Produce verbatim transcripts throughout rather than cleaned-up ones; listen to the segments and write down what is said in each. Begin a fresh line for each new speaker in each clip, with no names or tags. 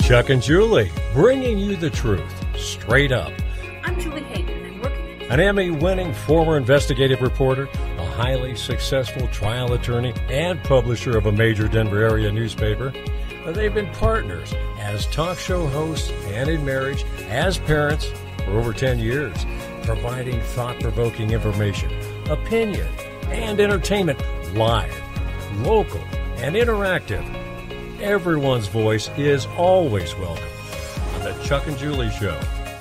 Chuck and Julie, bringing you the truth, straight up.
I'm Julie Hayden, and working
An Emmy-winning former investigative reporter, a highly successful trial attorney, and publisher of a major Denver area newspaper. They've been partners as talk show hosts and in marriage, as parents for over ten years, providing thought-provoking information, opinion, and entertainment live, local, and interactive. Everyone's voice is always welcome on the Chuck and Julie Show.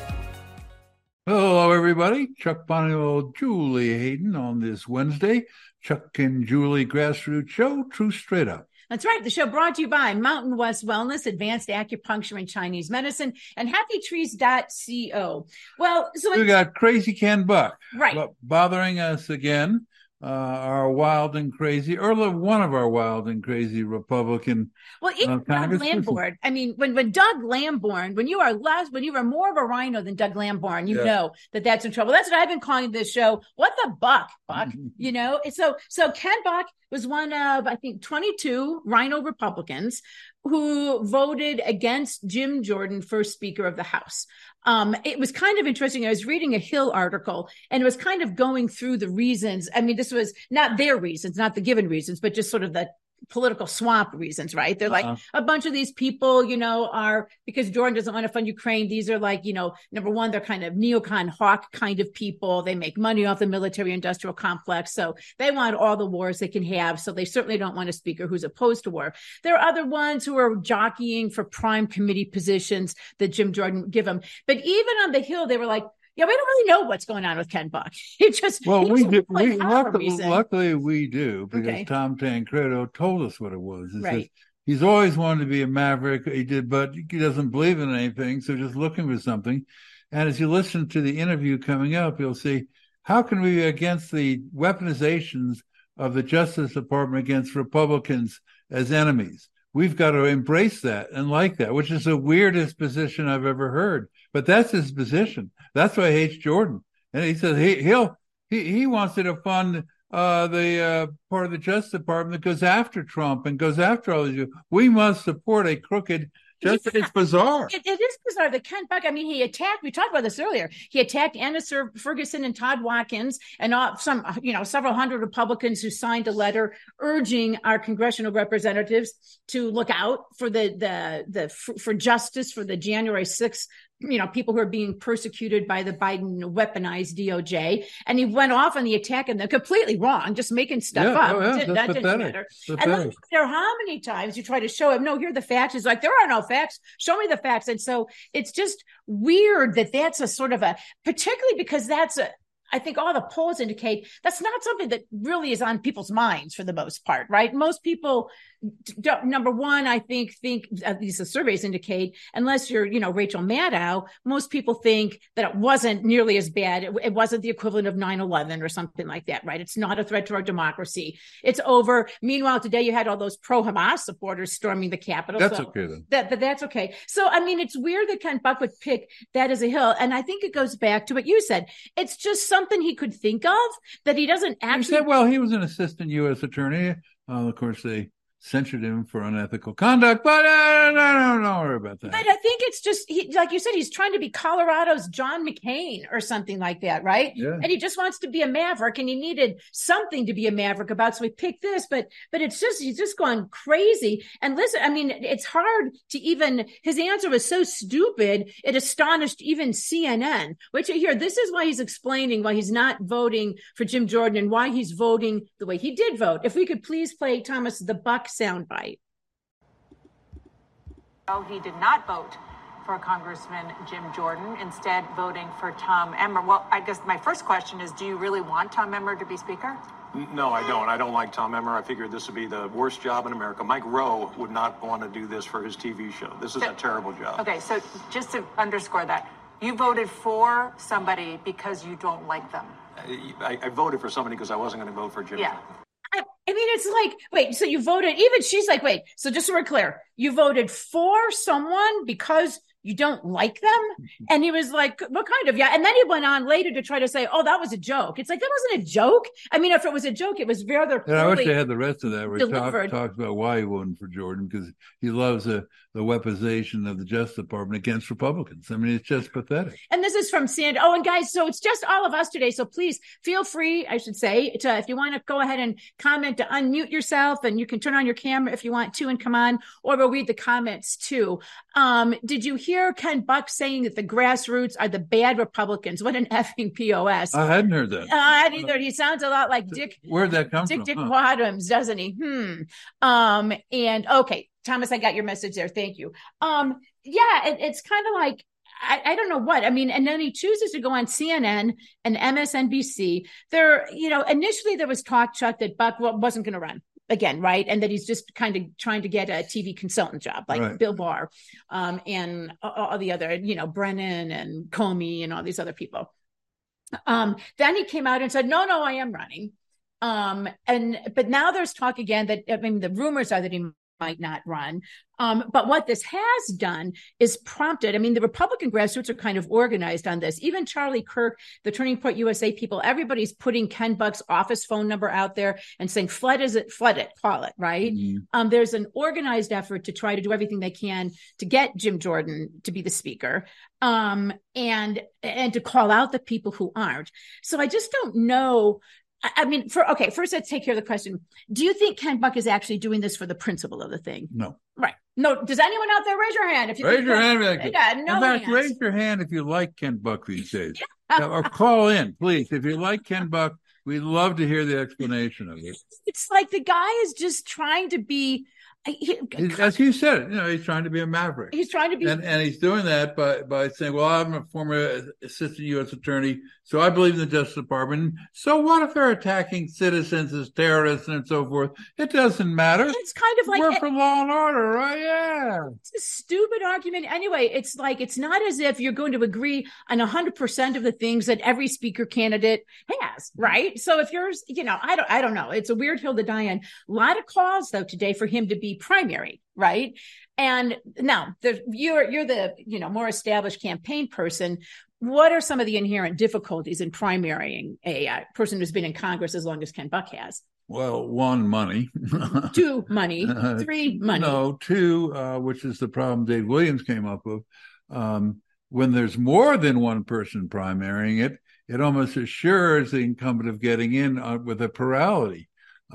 Hello, everybody. Chuck Bonio, Julie Hayden on this Wednesday. Chuck and Julie Grassroots Show, True Straight Up.
That's right. The show brought to you by Mountain West Wellness, Advanced Acupuncture and Chinese Medicine, and happy trees dot co. Well, so
we got Crazy Ken Buck,
right,
bothering us again. Uh, our wild and crazy, or one of our wild and crazy Republican.
Well, even
uh,
Doug Lamborn. I mean, when when Doug Lamborn, when you are less, when you are more of a rhino than Doug Lamborn, you yeah. know that that's in trouble. That's what I've been calling this show. What the buck, Buck? Mm-hmm. You know, so so Ken Buck was one of I think twenty-two rhino Republicans who voted against Jim Jordan for Speaker of the House. Um, it was kind of interesting. I was reading a Hill article, and it was kind of going through the reasons. I mean, this was not their reasons, not the given reasons, but just sort of the political swamp reasons, right? They're uh-huh. like a bunch of these people, you know, are because Jordan doesn't want to fund Ukraine. These are like, you know, number one, they're kind of neocon hawk kind of people. They make money off the military industrial complex. So they want all the wars they can have. So they certainly don't want a speaker who's opposed to war. There are other ones who are jockeying for prime committee positions that Jim Jordan give them. But even on the Hill, they were like, yeah, we don't really know what's going on with Ken Buck. He just
well, we do.
Like
we, luckily, luckily, we do because
okay.
Tom Tancredo told us what it was. It's
right.
just, he's always wanted to be a maverick. He did, but he doesn't believe in anything. So just looking for something. And as you listen to the interview coming up, you'll see how can we be against the weaponizations of the Justice Department against Republicans as enemies. We've got to embrace that and like that, which is the weirdest position I've ever heard. But that's his position. That's why he hates Jordan. And he says he, he'll he, he wants to fund uh, the uh, part of the Justice Department that goes after Trump and goes after all these. We must support a crooked. Just, yeah. It's bizarre.
It, it is bizarre. The Ken Buck, I mean, he attacked, we talked about this earlier. He attacked Anna Ferguson and Todd Watkins and all, some, you know, several hundred Republicans who signed a letter urging our congressional representatives to look out for the, the, the, for, for justice for the January sixth, you know, people who are being persecuted by the Biden weaponized D O J. And he went off on the attack and they're completely wrong, just making stuff
yeah,
up.
Oh, yeah,
that
that's
didn't
pathetic.
matter.
Pathetic.
And then there how many times you try to show him, no, here are the facts. He's like, there are no facts. Show me the facts. And so it's just weird that that's a sort of a, particularly because that's a, I think all the polls indicate that's not something that really is on people's minds for the most part, right? Most people, don't, number one, I think, think, at least the surveys indicate, unless you're, you know, Rachel Maddow, most people think that it wasn't nearly as bad. It, it wasn't the equivalent of nine eleven or something like that, right? It's not a threat to our democracy. It's over. Meanwhile, today you had all those pro-Hamas supporters storming the Capitol.
That's
so
okay then.
That, that, that's okay. So, I mean, it's weird that Ken Buck would pick that as a hill. And I think it goes back to what you said. It's just something he could think of that he doesn't actually.
He said, well, he was an assistant U S attorney. Uh, of course, they censured him for unethical conduct, but uh, no, no, don't worry about that.
But I think it's just, he, like you said, he's trying to be Colorado's John McCain or something like that, right?
Yeah.
And he just wants to be a maverick, and he needed something to be a maverick about, so he picked this. But but it's just, he's just gone crazy. And listen, I mean, it's hard to even, his answer was so stupid, it astonished even C N N, which here, this is why he's explaining why he's not voting for Jim Jordan and why he's voting the way he did vote. If we could please play, Thomas, the Buck soundbite.
He did not vote for Congressman Jim Jordan, instead voting for Tom Emmer. Well, I guess my first question is, do you really want Tom Emmer to be Speaker?
No, I don't. I don't like Tom Emmer. I figured this would be the worst job in America. Mike Rowe would not want to do this for his T V show. This is so, a terrible job.
Okay, so just to underscore that, you voted for somebody because you don't like them.
I, I voted for somebody because I wasn't going to vote for Jim.
Yeah.
I mean, it's like, wait, so you voted, even she's like, wait, so just so we're clear, you voted for someone because You don't like them? And he was like, what kind of? Yeah. And then he went on later to try to say, oh, that was a joke. It's like, that wasn't a joke. I mean, if it was a joke, it was rather
And I wish they had the rest of that where he talk,
delivered.
talks about why he voted for Jordan, because he loves uh, the weaponization of the Justice Department against Republicans. I mean, it's just pathetic.
And this is from Sandy. Oh, and guys, so it's just all of us today. So please feel free, I should say, to, if you want to go ahead and comment, to unmute yourself, and you can turn on your camera if you want to and come on, or we'll read the comments too. Um, did you hear Ken Buck saying that the grassroots are the bad Republicans? What an effing P O S.
I hadn't heard that.
Uh, I hadn't either. He sounds a lot like Dick.
Where'd that come
Dick,
from?
Dick
Huh.
Wadhams, doesn't he? Hmm. Um, and okay, Thomas, I got your message there. Thank you. Um, yeah, it, it's kind of like, I, I don't know what. I mean, and then he chooses to go on C N N and M S N B C. There, you know, initially there was talk, Chuck, that Buck wasn't going to run again, right? And that he's just kind of trying to get a T V consultant job, like
Right.
Bill Barr, um, and all the other, you know, Brennan and Comey and all these other people. Um, then he came out and said, no, no, I am running. Um, and, but now there's talk again that, I mean, the rumors are that he might not run. Um, but what this has done is prompted, I mean, the Republican grassroots are kind of organized on this. Even Charlie Kirk, the Turning Point U S A people, everybody's putting Ken Buck's office phone number out there and saying, flood is it, flood it, call it, right? Mm-hmm. Um, there's an organized effort to try to do everything they can to get Jim Jordan to be the speaker, um, and, and to call out the people who aren't. So I just don't know. I mean, for okay, first let's take care of the question. Do you think Ken Buck is actually doing this for the principle of the thing?
No.
Right. No. Does anyone out there raise your hand? If you
raise your hand. Back
yeah, no
In fact,
hands.
raise your hand if you like Ken Buck these days. Yeah, or call in, please. If you like Ken Buck, we'd love to hear the explanation of it.
It's like the guy is just trying to be. He,
As you said, you know, he's trying to be a maverick.
He's trying to be,
and, and he's doing that by by saying, "Well, I'm a former assistant U S attorney, so I believe in the Justice Department. So what if they're attacking citizens as terrorists and so forth? It doesn't matter.
It's kind of like
we're for law and order, right? Yeah,
it's a stupid argument. Anyway, it's like it's not as if you're going to agree on a hundred percent of the things that every speaker candidate has, right? So if you're, you know, I don't, I don't know. It's a weird hill to die on. A lot of calls though today for him to be primary, right? And now you're you're the you know more established campaign person. What are some of the inherent difficulties in primarying a uh, person who's been in Congress as long as Ken Buck has?
Well, one, money.
Two, money. Three, money.
No, two, uh, which is the problem Dave Williams came up with. Um, when there's more than one person primarying it, it almost assures the incumbent of getting in uh, with a plurality.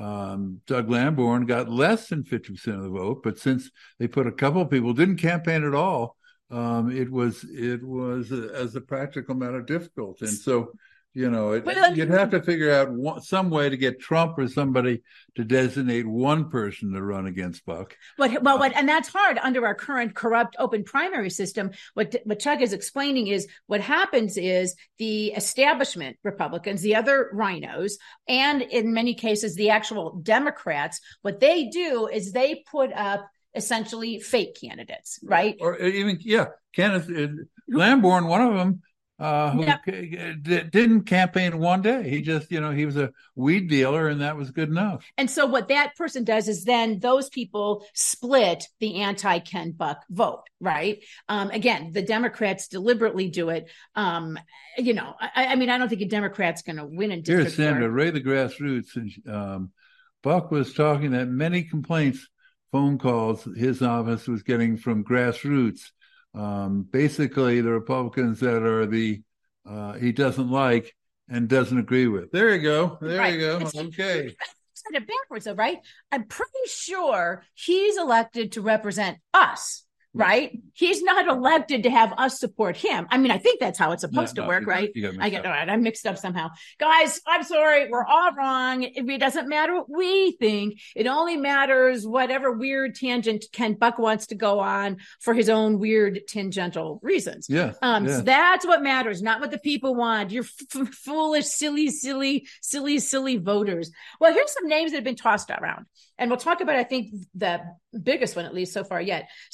Um, Doug Lamborn got less than fifty percent of the vote, but since they put a couple of people, didn't campaign at all, um, it was, it was uh, as a practical matter difficult. And so, you know, it,
well,
you'd have to figure out one, some way to get Trump or somebody to designate one person to run against Buck.
What, well, what, and that's hard under our current corrupt open primary system. What, what Chuck is explaining is what happens is the establishment Republicans, the other rhinos, and in many cases, the actual Democrats, what they do is they put up essentially fake candidates, right?
Or even, yeah, Kenneth uh, Lamborn, one of them, Uh, who
yep.
c- didn't campaign one day. He just, you know, he was a weed dealer and that was good enough.
And so what that person does is then those people split the anti-Ken Buck vote, right? Um, again, the Democrats deliberately do it. Um, you know, I, I mean, I don't think a Democrat's going to win in district.
Here's Sandra, Ray the Grassroots. And, um, Buck was talking that many complaints, phone calls his office was getting from grassroots. Um, basically the Republicans that are the, uh, he doesn't like and doesn't agree with. There you go. There
right.
you go.
It's,
okay.
It's kind of backwards though, right? I'm pretty sure he's elected to represent us, right? He's not elected to have us support him. I mean, I think that's how it's supposed
no,
to
no,
work,
you,
right?
You
I get all right. I'm mixed up somehow. Guys, I'm sorry. We're all wrong. It, it doesn't matter what we think. It only matters whatever weird tangent Ken Buck wants to go on for his own weird tangential reasons.
Yeah.
Um,
yeah.
So that's what matters, not what the people want. You're f- foolish, silly, silly, silly, silly voters. Well, here's some names that have been tossed around. And we'll talk about, I think, the biggest one, at least so far yet. So there have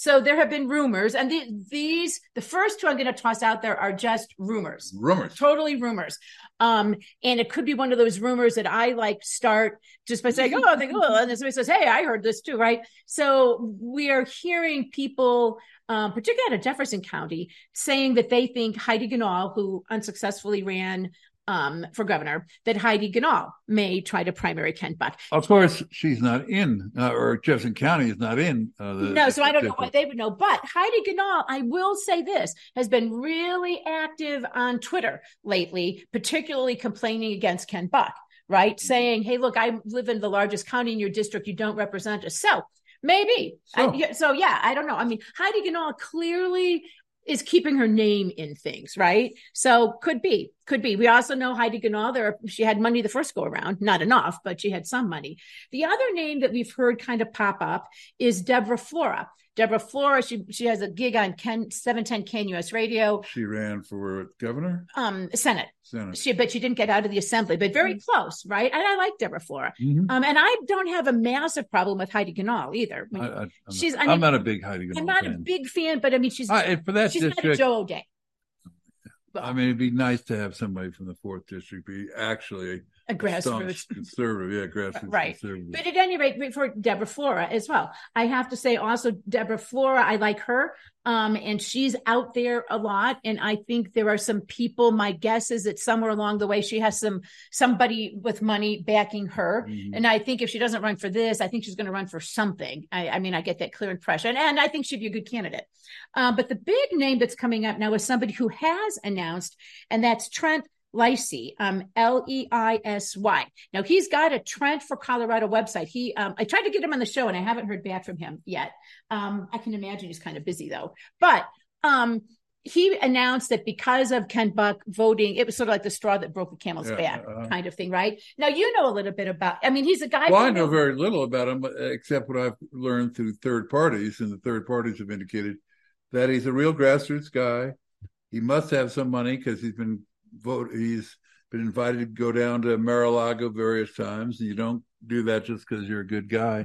have been rumors, and the, these, the first two I'm going to toss out there are just rumors.
Rumors.
Totally rumors. Um, and it could be one of those rumors that I like start just by saying, oh, I think, oh, and then somebody says, hey, I heard this too, right? So we are hearing people, um, particularly out of Jefferson County, saying that they think Heidi Ganahl, who unsuccessfully ran um, for governor, that Heidi Ganahl may try to primary Kent Buck.
Of course, she's not in, uh, or Jefferson County is not in. Uh, the,
no, so I don't know
different.
what they would know. But Heidi Ganahl, I will say this, has been really active on Twitter lately, particularly complaining against Kent Buck, right? Mm-hmm. Saying, hey, look, I live in the largest county in your district. You don't represent us. So maybe. So, I, so yeah, I don't know. I mean, Heidi Ganahl clearly is keeping her name in things, right? So could be, could be. We also know Heidi Ganahl, there, she had money the first go around, not enough, but she had some money. The other name that we've heard kind of pop up is Deborah Flora. Deborah Flora, she she has a gig on Ken, seven ten K N U S Radio.
She ran for governor?
Um, Senate.
Senate. She,
but she didn't get out of the assembly, but very mm-hmm. close, right? And I like Deborah Flora.
Mm-hmm.
Um, and I don't have a massive problem with Heidi Ganahl either. I mean, I, I, I'm
she's, not, I mean, I'm not a big Heidi Ganahl
I'm not
fan.
a big fan, but I mean, she's,
uh, for that
she's
district,
not a Joe O'Dea.
I mean, it'd be nice to have somebody from the fourth district be actually
a grassroots
conservative, yeah, grassroots
right.
conservative.
But at any rate, for Deborah Flora as well, I have to say also Deborah Flora, I like her, um, and she's out there a lot. And I think there are some people. My guess is that somewhere along the way she has some somebody with money backing her. Mm-hmm. And I think if she doesn't run for this, I think she's going to run for something. I, I mean, I get that clear impression, and I think she'd be a good candidate. Uh, but the big name that's coming up now is somebody who has announced, and that's Trent Leisy, um, L E I S Y. Now he's got a Trent for Colorado website. He, um, I tried to get him on the show and I haven't heard back from him yet. Um, I can imagine he's kind of busy though, but, um, he announced that because of Kent Buck voting, it was sort of like the straw that broke the camel's yeah, back uh, kind of thing, right? Now, you know a little bit about, I mean, he's a guy.
Well, I know him. very little about him, except what I've learned through third parties, and the third parties have indicated that he's a real grassroots guy. He must have some money because he's been vote. He's been invited to go down to Mar-a-Lago various times. And you don't do that just because you're a good guy.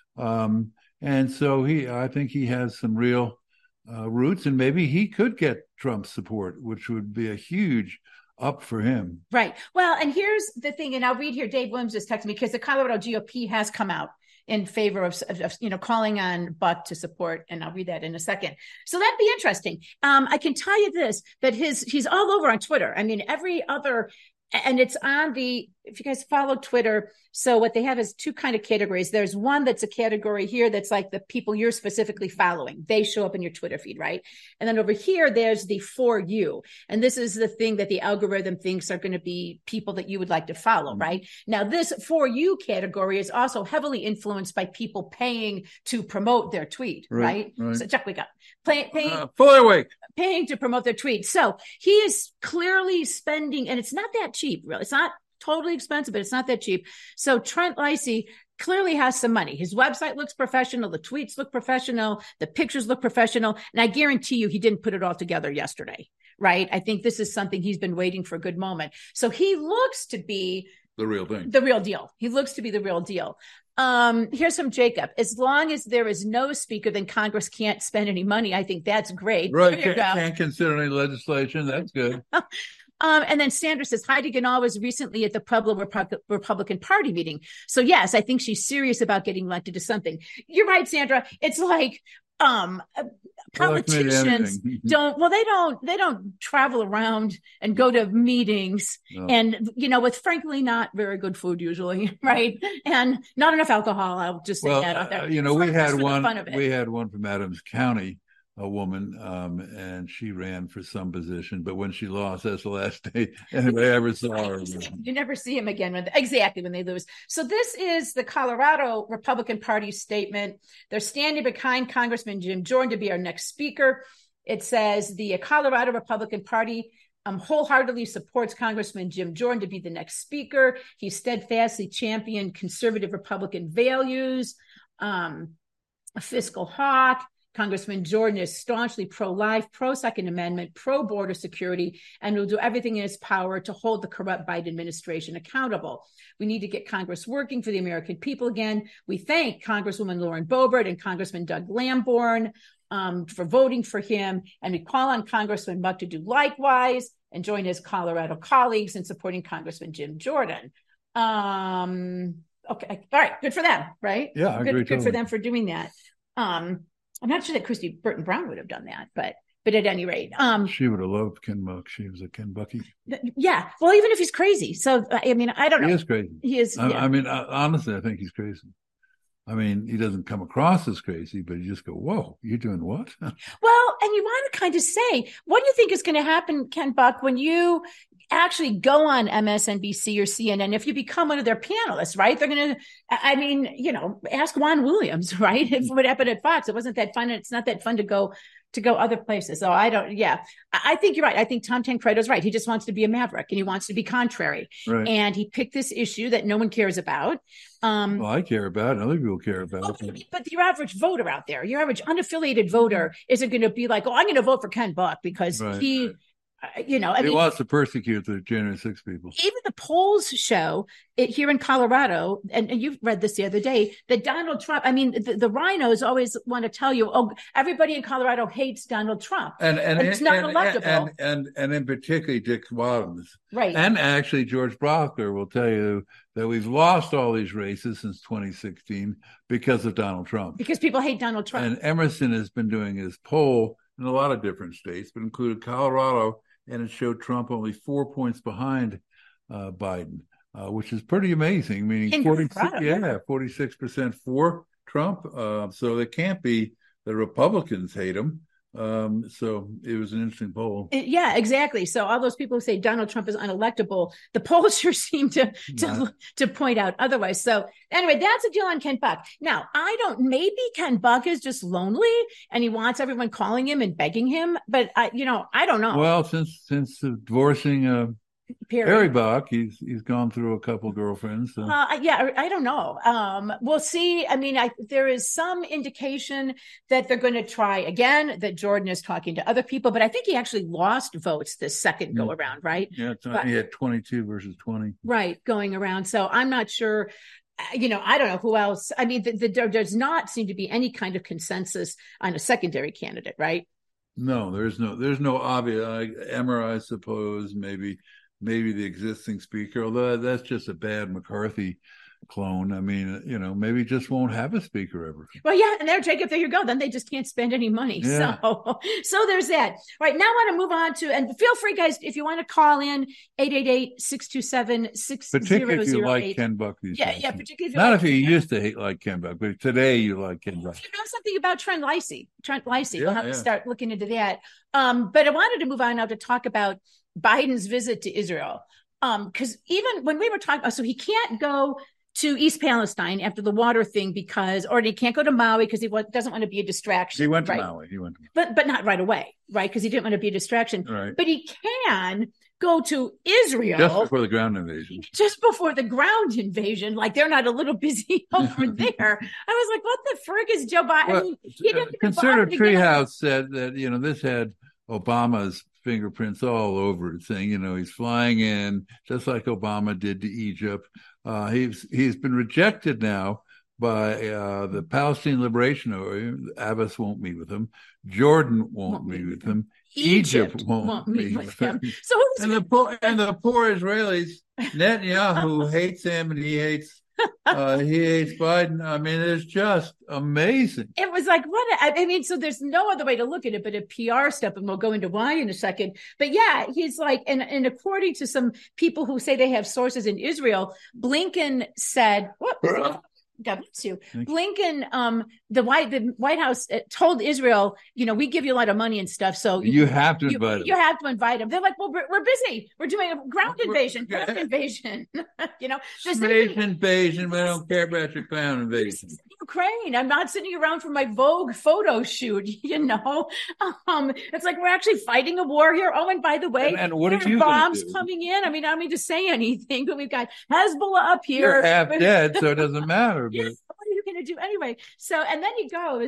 Um, and so he, I think he has some real uh, roots, and maybe he could get Trump's support, which would be a huge up for him.
Right. Well, and here's the thing, and I'll read here. Dave Williams just texted me because the Colorado G O P has come out in favor of, of, of, you know, calling on Buck to support, and I'll read that in a second. So that'd be interesting. Um, I can tell you this, that his, he's all over on Twitter. I mean, every other, and it's on the, if you guys follow Twitter, so what they have is two kind of categories. There's one that's a category here that's like the people you're specifically following. They show up in your Twitter feed, right? And then over here, there's the For You. And this is the thing that the algorithm thinks are going to be people that you would like to follow, right? Now, this For You category is also heavily influenced by people paying to promote their tweet, right?
right? right.
So Chuck, we got pay, paying,
uh, fully awake.
paying to promote their tweet. So he is clearly spending, and it's not that cheap, really. It's not totally expensive, but it's not that cheap. So Trent Leisy clearly has some money. His website looks professional. The tweets look professional. The pictures look professional. And I guarantee you he didn't put it all together yesterday, right? I think this is something he's been waiting for a good moment. So he looks to be
the real thing,
the real deal. He looks to be the real deal. Um, here's from Jacob. As long as there is no speaker, then Congress can't spend any money. I think that's great.
Right. Can't, can't consider any legislation. That's good.
Um, and then Sandra says, Heidi Ganahl was recently at the Pueblo Repu- Republican Party meeting. So yes, I think she's serious about getting elected to something. You're right, Sandra. It's like, um, politicians don't, well, they don't, they don't travel around and go to meetings no. and, you know, with frankly not very good food usually. Right. And not enough alcohol. I'll just say
well,
that out there.
Uh, you know, we had one, we had one from Adams County, a woman, um, and she ran for some position, but when she lost, that's the last day anybody ever saw her.
You never see him again when exactly when they lose. So this is the Colorado Republican Party statement. They're standing behind Congressman Jim Jordan to be our next speaker. It says the Colorado Republican Party um, wholeheartedly supports Congressman Jim Jordan to be the next speaker. He steadfastly championed conservative Republican values, um, a fiscal hawk. Congressman Jordan is staunchly pro-life, pro-Second Amendment, pro-border security, and will do everything in his power to hold the corrupt Biden administration accountable. We need to get Congress working for the American people again. We thank Congresswoman Lauren Boebert and Congressman Doug Lamborn um, for voting for him, and we call on Congressman Buck to do likewise and join his Colorado colleagues in supporting Congressman Jim Jordan. Um, okay, all right, good for them, right?
Yeah, I
good,
agree
good
totally.
for them for doing that. Um, I'm not sure that Christy Burton Brown would have done that, but but at any rate, um,
she would have loved Ken Buck. She was a Ken Bucky.
Yeah, well, even if he's crazy, so I mean, I don't know.
He is crazy.
He is.
I,
yeah.
I mean, I, honestly, I think he's crazy. I mean, he doesn't come across as crazy, but you just go, "Whoa, you're doing what?"
Well, and you want to kind of say, what do you think is going to happen, Ken Buck, when you actually go on M S N B C or C N N, if you become one of their panelists, right? They're going to, I mean, you know, ask Juan Williams, right? If what happened at Fox, it wasn't that fun. And it's not that fun to go to go other places. So I don't, yeah, I, I think you're right. I think Tom Tancredo's right. He just wants to be a maverick and he wants to be contrary.
Right.
And he picked this issue that no one cares about. Um,
well, I care about it. Other people care about
well,
it.
but your average voter out there, your average unaffiliated voter isn't going to be like, oh, I'm going to vote for Ken Buck because
Right,
he,
right.
Uh, you know, I
he
mean,
wants to persecute the January sixth people.
even the polls show it here in Colorado, and, and you've read this the other day, that Donald Trump, I mean, the, the rhinos always want to tell you, oh, everybody in Colorado hates Donald Trump.
And, and,
And it's not
and,
electable.
And, and, and in particular, Dick Bottoms.
Right.
And actually, George Brockler will tell you that we've lost all these races since twenty sixteen because of Donald Trump.
Because people hate Donald Trump.
And Emerson has been doing his poll in a lot of different states, but included Colorado, and it showed Trump only four points behind uh, Biden, uh, which is pretty amazing. Meaning,
In
forty,
Colorado.
yeah, forty-six percent for Trump. Uh, so it can't be the Republicans hate him. Um, so it was an interesting poll.
Yeah, exactly. So all those people who say Donald Trump is unelectable, the polls sure seem to to,
Not.
to point out otherwise. So anyway, that's a deal on Ken Buck. Now, I don't, maybe Ken Buck is just lonely and he wants everyone calling him and begging him, but I, you know, I don't know.
Well, since since divorcing uh,
Period.
Harry Buck, he's he's gone through a couple girlfriends. So.
Uh, yeah, I, I don't know. Um, we'll see. I mean, I, there is some indication that they're going to try again, that Jordan is talking to other people, but I think he actually lost votes this second go around, right?
Yeah, it's,
But-
he had twenty-two versus twenty.
Right, going around. So I'm not sure. uh, You know, I don't know who else. I mean, the, the, there does not seem to be any kind of consensus on a secondary candidate, right?
No, there's no there's no obvious. Uh, Emmer, I suppose, maybe maybe the existing speaker, although that's just a bad McCarthy clone. I mean, you know, maybe just won't have a speaker ever.
Well, yeah, and there, Jacob, there you go. Then they just can't spend any money.
Yeah.
So, so there's that. Right now, I want to move on to, and feel free, guys, if you want to call in eight eight eight, six two seven, six zero zero eight.
Particularly if you like Ken Buck these
Yeah,
days.
yeah, particularly if you
Not
like
if you
Ken.
used to hate like Ken Buck, but today you like Ken Buck.
You know something about Trent Lacey. Trent Lacey.
Yeah,
we'll have
yeah.
to start looking into that. Um, but I wanted to move on now to talk about Biden's visit to Israel. Um, because even when we were talking, so he can't go to East Palestine after the water thing because, or he can't go to Maui because he wa- doesn't want to be a distraction.
He went to
right?
Maui. He went to
But but not right away, right? Because he didn't want to be a distraction.
Right.
But he can go to Israel
just before the ground invasion.
just before the ground invasion. Like they're not a little busy over there. I was like, what the frick is Joe Biden? I
Well,
mean, he didn't
uh,
even
Conservative
bother to get-
Treehouse said that, you know, this had Obama's fingerprints all over it, saying, you know, he's flying in just like Obama did to Egypt. Uh, he's he's been rejected now by uh, the Palestinian Liberation Army. Abbas won't meet with him. Jordan won't,
Won't
meet
meet
with
with
him. Egypt, won't, meet with him.
So who's
And the poor and the poor Israelis, Netanyahu hates him, and he hates uh, he hates Biden. I mean, it's just amazing.
it was like, what? I I mean, so there's no other way to look at it but a P R step, and we'll go into why in a second. But yeah, he's like, and, and according to some people who say they have sources in Israel, Blinken said, what? God bless you.
Thank
Blinken, um, the White the White House uh, told Israel, you know, we give you a lot of money and stuff, so
You have to
you,
invite him.
you have to invite them. They're like, well, we're, we're busy. We're doing a ground
We're-
invasion,
yeah.
ground invasion. you know, there's
Space invasion. We don't care about your clown invasion.
Ukraine. I'm not sitting around for my Vogue photo shoot, you know. Um, it's like we're actually fighting a war here. Oh, and by the way,
And- and what are
there
you gonna
bombs
do?
coming in. I mean, I don't mean to say anything, but we've got Hezbollah up here.
You're half dead, so it doesn't matter.
Yes,
But
what are you going to do anyway? So, and then he goes,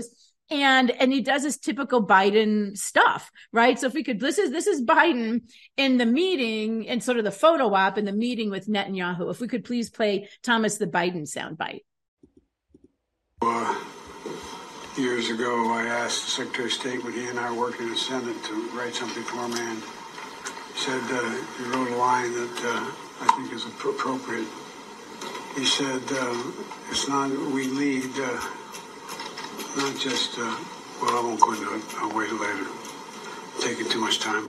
And and he does his typical Biden stuff, right? So if we could, this is this is Biden in the meeting and sort of the photo op in the meeting with Netanyahu. If we could please play Thomas the Biden soundbite.
Uh, years ago, I asked the Secretary of State when he and I were working in the Senate to write something for me, and he said uh, he wrote a line that uh, I think is appropriate. He said, uh, "It's not we lead." Uh, Not just, uh, well, I won't go into it. I'll wait later. Taking too much time.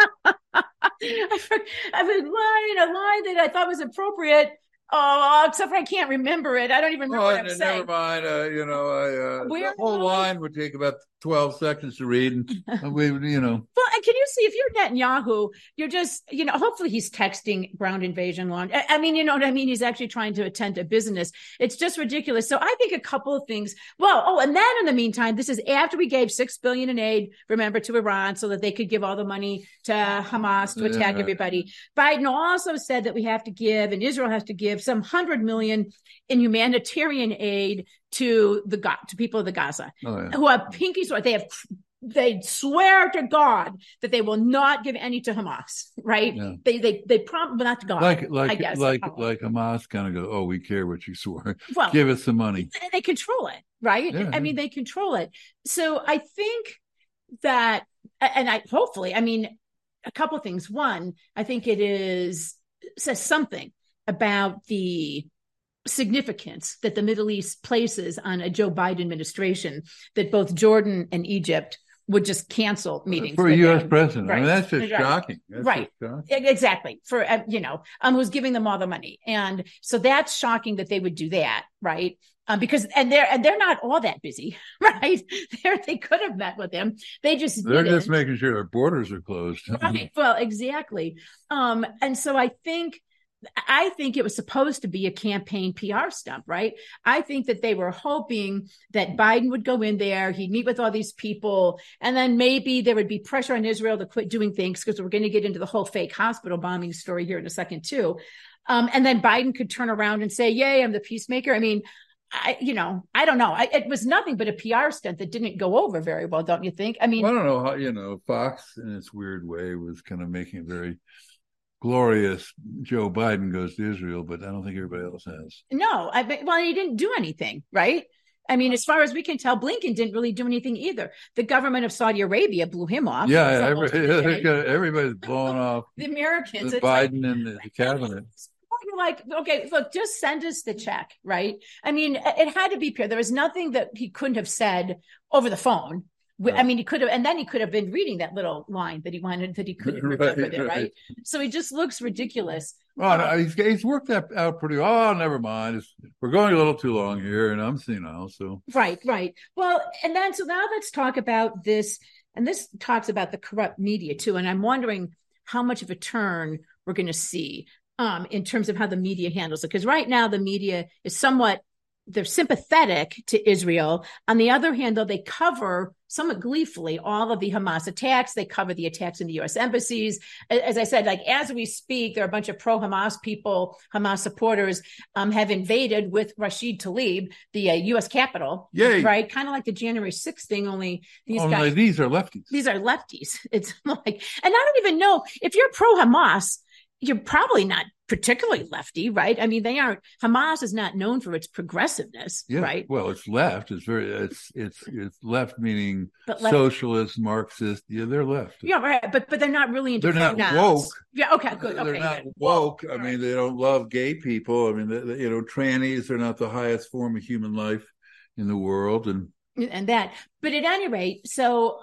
I mean, line, a line that I thought was appropriate. Oh, except for I can't remember it. I don't even remember
oh,
what I'm
never
saying.
Never mind. Uh, you know, I, uh, the whole line would take about twelve seconds to read. And we, you know.
Well, and can you see if you're Netanyahu, you're just, you know, hopefully he's texting ground invasion launch. I, I mean, you know what I mean? He's actually trying to attend to business. It's just ridiculous. So I think a couple of things. Well, oh, and then in the meantime, this is after we gave six billion dollars in aid, remember, to Iran so that they could give all the money to Hamas to attack yeah. everybody. Biden also said that we have to give, and Israel has to give some hundred million in humanitarian aid to the to people of the Gaza oh, yeah. who have pinky swear. They have they swear to God that they will not give any to Hamas. Right? Yeah. They they they prom not to God.
Like like
I guess,
like like Hamas kind of go. Oh, we care what you swore.
Well,
give us some money.
They control it, right? Yeah. I mean, they control it. So I think that, and I hopefully, I mean, a couple of things. One, I think it is says something about the significance that the Middle East places on a Joe Biden administration, that both Jordan and Egypt would just cancel meetings
for a U S
them.
president.
Right.
I mean, that's just
right.
shocking. That's
right.
just shocking.
Exactly. For, uh, you know, um, who's giving them all the money. And so that's shocking that they would do that. Right. Um, because, and they're, and they're not all that busy, right? They're, they could have met with him. They just,
they're
didn't.
just making sure their borders are closed.
Right. Well, exactly. Um, and so I think, I think it was supposed to be a campaign P R stunt, right? I think that they were hoping that Biden would go in there, he'd meet with all these people, and then maybe there would be pressure on Israel to quit doing things, because we're going to get into the whole fake hospital bombing story here in a second too. Um, and then Biden could turn around and say, yay, I'm the peacemaker. I mean, I, you know, I don't know. I, it was nothing but a P R stunt that didn't go over very well, don't you think? I mean,
well, I don't know how, you know, Fox in its weird way was kind of making it very glorious. Joe Biden goes to Israel, but I don't think everybody else has.
No, I well, he didn't do anything, right? I mean, as far as we can tell, Blinken didn't really do anything either. The government of Saudi Arabia blew him off.
Yeah, every, everybody's blowing off
the Americans.
The Biden like, and the cabinet.
You're like, okay, look, just send us the check, right? I mean, it had to be pure. There was nothing that he couldn't have said over the phone. Right. I mean, he could have, and then he could have been reading that little line that he wanted, that he couldn't remember right, it, right? right? So he just looks ridiculous.
Oh, no, he's, he's worked that out pretty well. Oh, never mind. It's, we're going a little too long here, and I'm senile, so.
Right, right. Well, and then, so now let's talk about this, and this talks about the corrupt media too, and I'm wondering how much of a turn we're going to see um, in terms of how the media handles it. Because right now, the media is somewhat, they're sympathetic to Israel. On the other hand, though, they cover somewhat gleefully all of the Hamas attacks. They cover the attacks in the U S embassies. As I said, like as we speak, there are a bunch of pro-Hamas people, Hamas supporters, um, have invaded with Rashid Tlaib, the uh, U S Capitol.
Yay.
Right? Kind of like the January sixth thing, only these
only
guys.
These are lefties.
These are lefties. It's like, and I don't even know if you're pro-Hamas, you're probably not particularly lefty, right? I mean, they aren't. Hamas is not known for its progressiveness,
yeah,
right?
Well, it's left. It's very. It's it's it's left meaning
but left,
socialist, Marxist. Yeah, they're left.
Yeah, right. But but they're not really into.
They're not woke.
Yeah. Okay. Good. Okay.
They're not
good.
woke. I
All
mean,
right.
they don't love gay people. I mean, they, they, you know, trannies are not the highest form of human life in the world, and
and that. But at any rate, so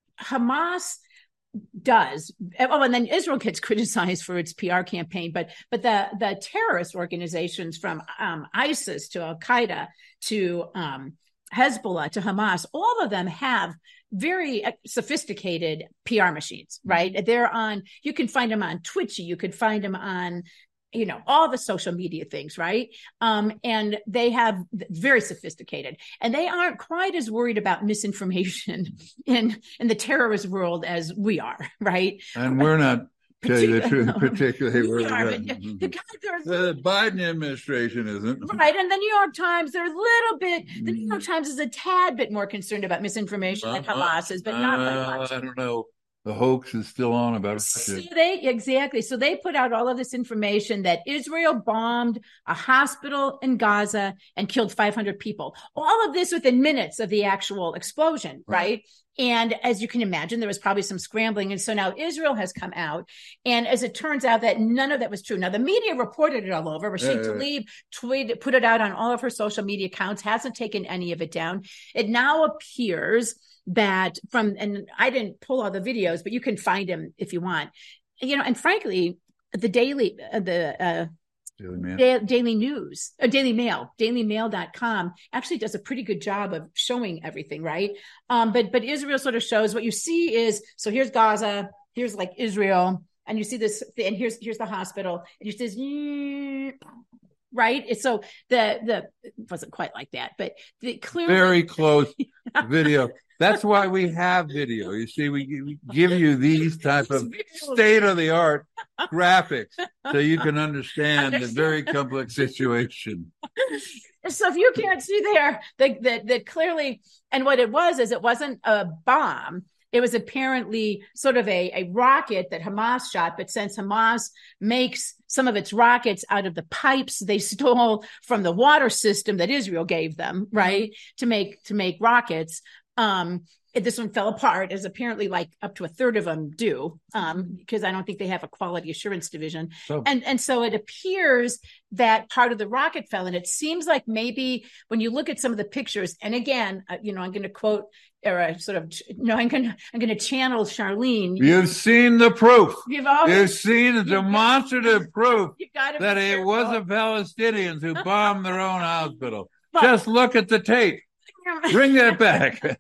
Hamas does. Oh, and then Israel gets criticized for its P R campaign, but but the the terrorist organizations from um, ISIS to Al Qaeda to um, Hezbollah to Hamas, all of them have very sophisticated P R machines, right? They're on. You can find them on Twitch. You could find them on, you know, all the social media things, right? Um, and they have very sophisticated, and they aren't quite as worried about misinformation in, in the terrorist world as we are, right?
And we're not tell you the truth, particularly where
are,
we're
the, the,
the Biden administration isn't.
Right. And the New York Times, they're a little bit, the New York Times is a tad bit more concerned about misinformation than Hamas is, but not very much.
I don't know. The hoax is still on about
so
Russia.
they exactly. So they put out all of this information that Israel bombed a hospital in Gaza and killed five hundred people. All of this within minutes of the actual explosion, right? right? And as you can imagine, there was probably some scrambling. And so now Israel has come out. And as it turns out that none of that was true. Now, the media reported it all over. Rashid
yeah,
Tlaib tweeted, put it out on all of her social media accounts, hasn't taken any of it down. It now appears that from, and I didn't pull all the videos, but you can find them if you want. You know, and frankly, the Daily, uh, the, uh,
Daily Mail.
Da- Daily News, uh, Daily Mail, daily mail dot com actually does a pretty good job of showing everything, right? Um, but but Israel sort of shows what you see is, so here's Gaza, here's like Israel, and you see this, and here's here's the hospital, and you see this, right? So the the it wasn't quite like that, but the clearly
very close video. That's why we have video. You see, we, we give you these type of state-of-the-art graphics so you can understand, understand. the very complex situation.
So if you can't see there, that, that that clearly, and what it was is it wasn't a bomb. It was apparently sort of a, a rocket that Hamas shot, but since Hamas makes some of its rockets out of the pipes they stole from the water system that Israel gave them, right, to make to make rockets, um, this one fell apart, as apparently like up to a third of them do, um, because I don't think they have a quality assurance division. Oh. And, and so it appears that part of the rocket fell. And it seems like maybe when you look at some of the pictures, and again, uh, you know, I'm going to quote or uh, sort of, no, I'm going to, I'm going to channel Charlene.
You've seen the proof.
You've, always,
You've seen the demonstrative proof that it
careful.
was the Palestinians who bombed their own hospital. But, just look at the tape. Bring that back.
but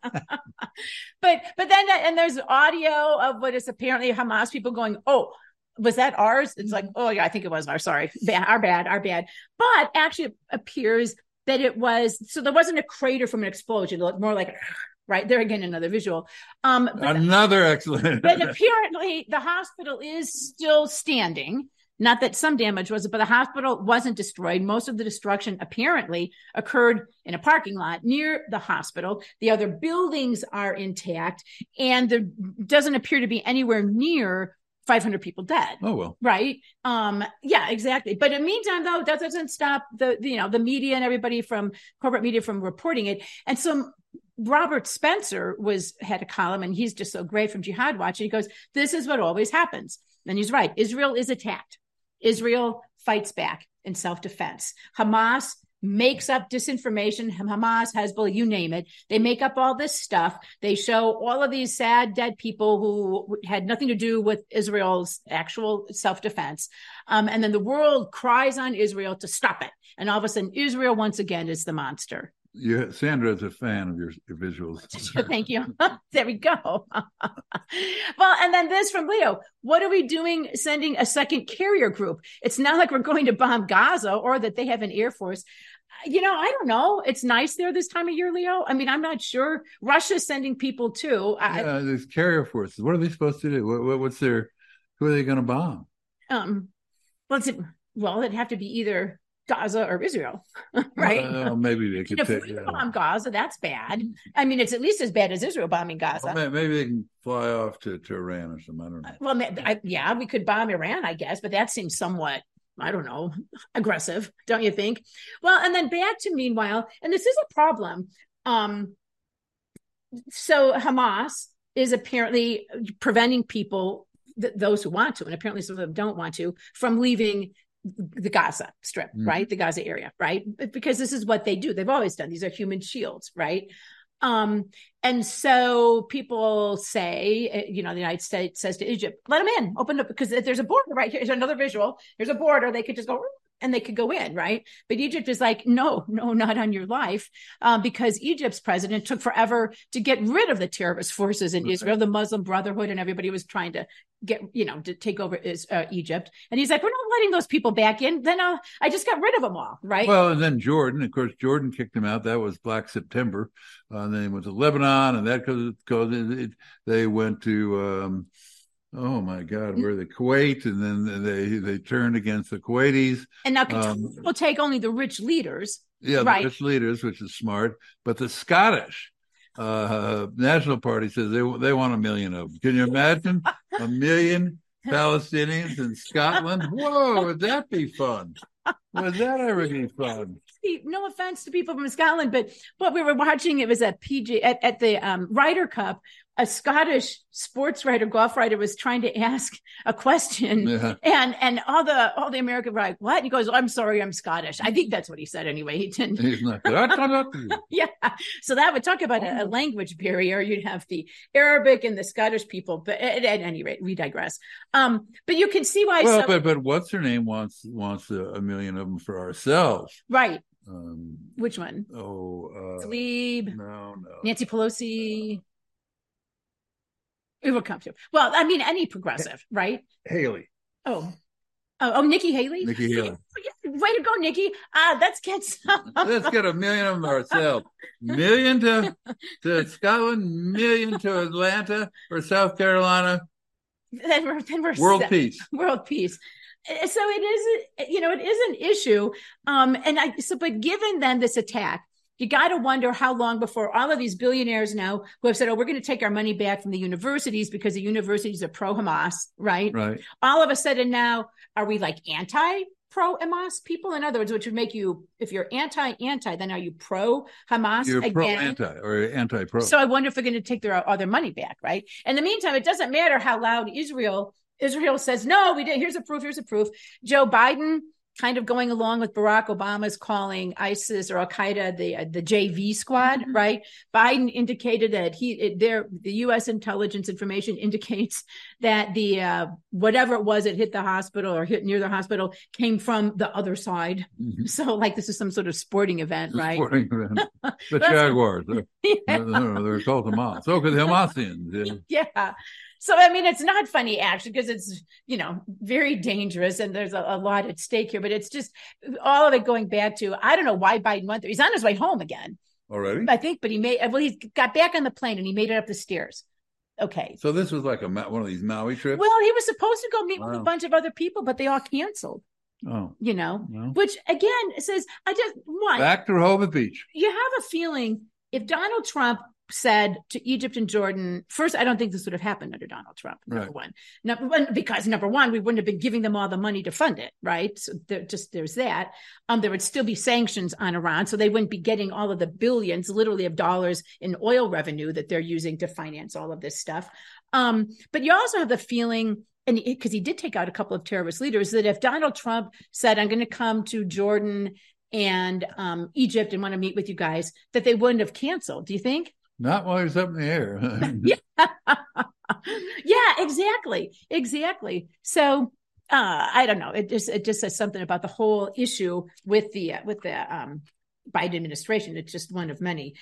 but then and there's audio of what is apparently Hamas people going, oh, was that ours? It's like, oh yeah, I think it was ours. Sorry, bad, our bad, our bad. But actually, it appears that it was. So there wasn't a crater from an explosion. It looked more like, right there again, another visual. Um, but,
another excellent.
But apparently, the hospital is still standing. Not that some damage was, but the hospital wasn't destroyed. Most of the destruction apparently occurred in a parking lot near the hospital. The other buildings are intact, and there doesn't appear to be anywhere near five hundred people dead.
Oh, well.
Right. Um, yeah, exactly. But in the meantime, though, that doesn't stop the, you know, the media and everybody from corporate media from reporting it. And so Robert Spencer was had a column, and he's just so great from Jihad Watch. He goes, this is what always happens. And he's right. Israel is attacked. Israel fights back in self-defense. Hamas makes up disinformation. Hamas, Hezbollah, you name it. They make up all this stuff. They show all of these sad, dead people who had nothing to do with Israel's actual self-defense. Um, and then the world cries on Israel to stop it. And all of a sudden, Israel once again is the monster.
Yeah, Sandra is a fan of your, your visuals.
Thank you. There we go. Well, and then this from Leo. What are we doing sending a second carrier group? It's not like we're going to bomb Gaza or that they have an air force. You know, I don't know. It's nice there this time of year, Leo. I mean, I'm not sure. Russia's sending people too.
Yeah, there's carrier forces. What are they supposed to do? What, what, what's their, who are they going to bomb?
Um, well, it's, well, it'd have to be either Gaza or Israel, right?
Well, maybe they could
if
take
we
yeah.
bomb Gaza, that's bad. I mean, it's at least as bad as Israel bombing Gaza.
Well, maybe they can fly off to, to Iran or something. I don't know.
Well, I, yeah, we could bomb Iran, I guess, but that seems somewhat, I don't know, aggressive, don't you think? Well, and then back to meanwhile, and this is a problem. Um, so Hamas is apparently preventing people, th- those who want to, and apparently some of them don't want to, from leaving the Gaza Strip, mm. right? The Gaza area, right? Because this is what they do. They've always done. These are human shields, right? Um, and so people say, you know, the United States says to Egypt, let them in, open up, because there's a border right here. Here's another visual. There's a border. They could just go and they could go in, right? But Egypt is like, no, no, not on your life, um, because Egypt's president took forever to get rid of the terrorist forces in Israel, the Muslim Brotherhood, and everybody was trying to get, you know, to take over is, uh, Egypt. And he's like, we're not letting those people back in. Then uh, I just got rid of them all, right?
Well, and then Jordan, of course, Jordan kicked them out. That was Black September. Uh, and then it went to Lebanon, and that goes, goes it, they went to, um, Oh my God, we're the Kuwait, and then they they turned against the Kuwaitis.
And now
Um,
will take only the rich leaders.
Yeah,
right.
the rich leaders, which is smart. But the Scottish uh, National Party says they they want a million of them. Can you imagine a million Palestinians in Scotland? Whoa, would that be fun? Would that ever be fun?
No offense to people from Scotland, but what we were watching, it was at P G at, at the um, Ryder Cup. A Scottish sports writer, golf writer, was trying to ask a question,
Yeah.
and and all the all the Americans were like, "What?" And he goes, "I'm sorry, I'm Scottish." I think that's what he said anyway. He didn't.
He's not.
Yeah. So that would talk about a, a language barrier. You'd have the Arabic and the Scottish people, but at, at any rate, we digress. Um, but you can see why.
Well,
so,
but but what's her name wants wants a, a million of them for ourselves,
right?
Um,
Which one?
Oh, uh,
Tlaib,
no, no,
Nancy Pelosi. It will come to. Well, I mean, any progressive, right?
Haley.
Oh, oh, oh Nikki Haley.
Nikki Haley.
Yeah, way to go, Nikki. Uh, let's get some.
Let's get a million of them ourselves. Million to to Scotland, million to Atlanta or South Carolina.
Then we're then we're
World
set.
peace.
World peace. So it is, you know, it is an issue. Um, and I so, but given then this attack, you got to wonder how long before all of these billionaires now who have said, oh, we're going to take our money back from the universities because the universities are pro-Hamas, right?
Right.
All of a sudden now, are we like anti-pro-Hamas people? In other words, which would make you, if you're anti-anti, then are you pro-Hamas
You're
again?
pro-anti or anti-pro.
So I wonder if they're going to take their all their money back, right? In the meantime, it doesn't matter how loud Israel, Israel says, no, we did. Here's a proof. Here's a proof. Joe Biden kind of going along with Barack Obama's calling ISIS or Al Qaeda the uh, the J V squad, mm-hmm. right? Biden indicated that he it, there the U S intelligence information indicates that the uh, whatever it was that hit the hospital or hit near the hospital came from the other side. Mm-hmm. So like this is some sort of sporting event, right?
Sporting event. The Jaguars, they're, yeah. they're, they're called Hamas. So could the Hamasians.
Yeah. yeah. So, I mean, it's not funny, actually, because it's, you know, very dangerous and there's a, a lot at stake here. But it's just all of it going back to, I don't know why Biden went there. He's on his way home again.
Already?
I think, but he made, well, he got back on the plane and he made it up the stairs. Okay.
So this was like a one of these Maui trips?
Well, he was supposed to go meet
wow.
with a bunch of other people, but they all canceled.
Oh.
You know,
well.
Which, again, says, I just, one.
Back to Rehoboth Beach.
You have a feeling if Donald Trump said to Egypt and Jordan, first, I don't think this would have happened under Donald Trump, number right. one. Number one, because number one, we wouldn't have been giving them all the money to fund it, right? So there, just there's that. Um, there would still be sanctions on Iran, so they wouldn't be getting all of the billions, literally, of dollars in oil revenue that they're using to finance all of this stuff. Um, but you also have the feeling, and because he did take out a couple of terrorist leaders, that if Donald Trump said, I'm going to come to Jordan and um, Egypt and want to meet with you guys, that they wouldn't have canceled. Do you think?
Not while he's up in the air.
yeah. yeah, exactly. Exactly. So uh, I don't know. It just it just says something about the whole issue with the with the um, Biden administration. It's just one of many.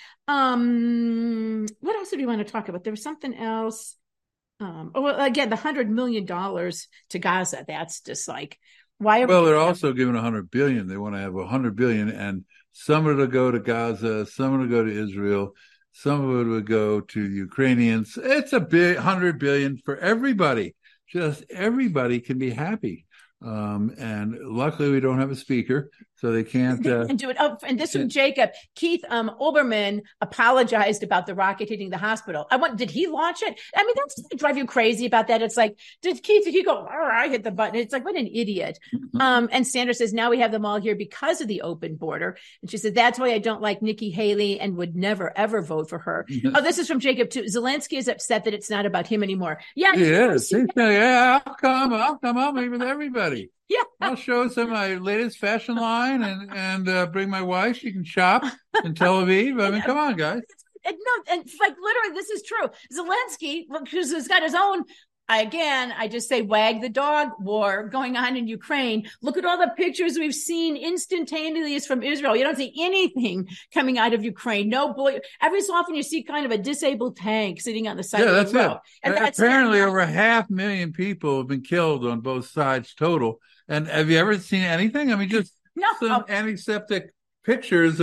Um, what else do we want to talk about? There was something else. Um, oh, well, again, the hundred million dollars to Gaza. That's just like why? Are
well,
we-
they're also giving a hundred billion. They want to have a hundred billion, and some of it will go to Gaza, some of it will go to Israel. Some of it would go to Ukrainians. It's a big hundred billion for everybody. Just everybody can be happy. Um, and luckily we don't have a speaker, so they can't uh,
and do it. Oh, and this from Jacob Keith um, Olbermann apologized about the rocket hitting the hospital. I want. Did he launch it? I mean, that's drive you crazy about that. It's like, did Keith? Did he go? I hit the button. It's like, what an idiot. Mm-hmm. Um, and Sandra says now we have them all here because of the open border. And she said that's why I don't like Nikki Haley and would never ever vote for her. Mm-hmm. Oh, this is from Jacob too. Zelensky is upset that it's not about him anymore. Yeah,
he is. He's saying, yeah, I'll come. I'll come. I'll meet with everybody.
Yeah,
I'll show some of my latest fashion line and and uh, bring my wife. She can shop in Tel Aviv. I mean, come on, guys.
And no, and like literally, this is true. Zelensky, because he's got his own. Again, I just say wag the dog war going on in Ukraine. Look at all the pictures we've seen instantaneously from Israel. You don't see anything coming out of Ukraine. No boy. Every so often you see kind of a disabled tank sitting on the side
yeah,
of
that's
the road.
It.
And that's
apparently over a half million people have been killed on both sides total. And have you ever seen anything? I mean, just
no.
some antiseptic pictures of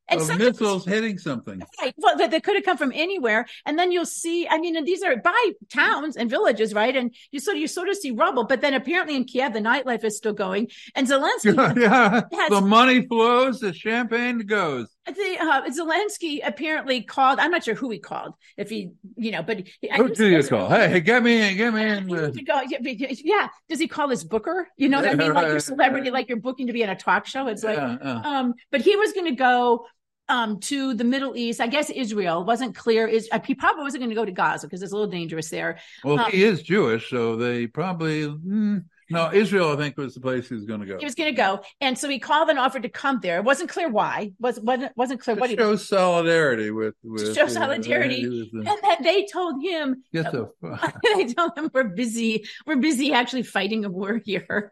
And
of missiles hitting something.
Right. Well, that they could have come from anywhere. And then you'll see, I mean, and these are by towns and villages, right? And you sort of, you sort of see rubble, but then apparently in Kiev, the nightlife is still going. And Zelensky.
yeah.
has,
the money flows, the champagne goes.
The, uh, Zelensky apparently called, I'm not sure who he called, if he, you know, but.
Who do you call? Hey, hey, get me in, get me in.
Uh, yeah. Does he call his booker? You know what I mean? Like your celebrity, like you're booking to be in a talk show. It's like, yeah, yeah. um, but he was going to go. Um, to the Middle East, I guess Israel. Wasn't clear. Is he probably wasn't going to go to Gaza because it's a little dangerous there.
Well,
um,
he is Jewish, so they probably mm, no. Israel, I think, was the place he was going to go.
He was going to go, and so he called and offered to come there. It wasn't clear why. Was wasn't wasn't clear
to
what he
shows solidarity with. with
show solidarity, uh, was, uh, and then they told him.
Yes, so.
They told him we're busy. We're busy actually fighting a war here,